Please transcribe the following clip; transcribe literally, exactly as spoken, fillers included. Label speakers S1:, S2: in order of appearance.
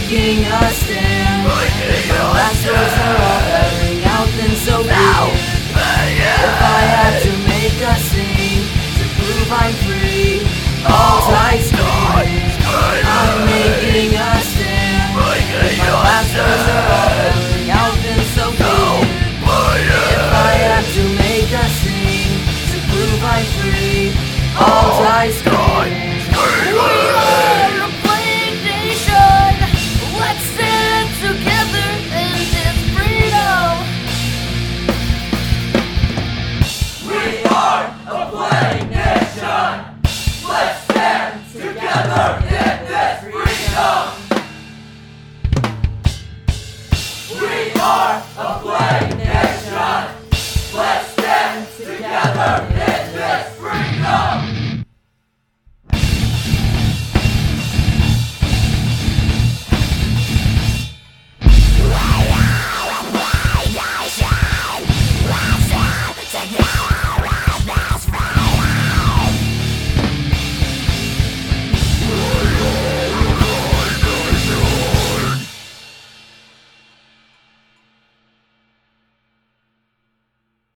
S1: making a stand. If my last words are all bearing out, then so be it. If I had to make a scene to prove I'm free, all ties gone. I'm making a stand. If my last words are all bearing out, then so be it. If I had to make a scene to prove I'm free, all ties gone.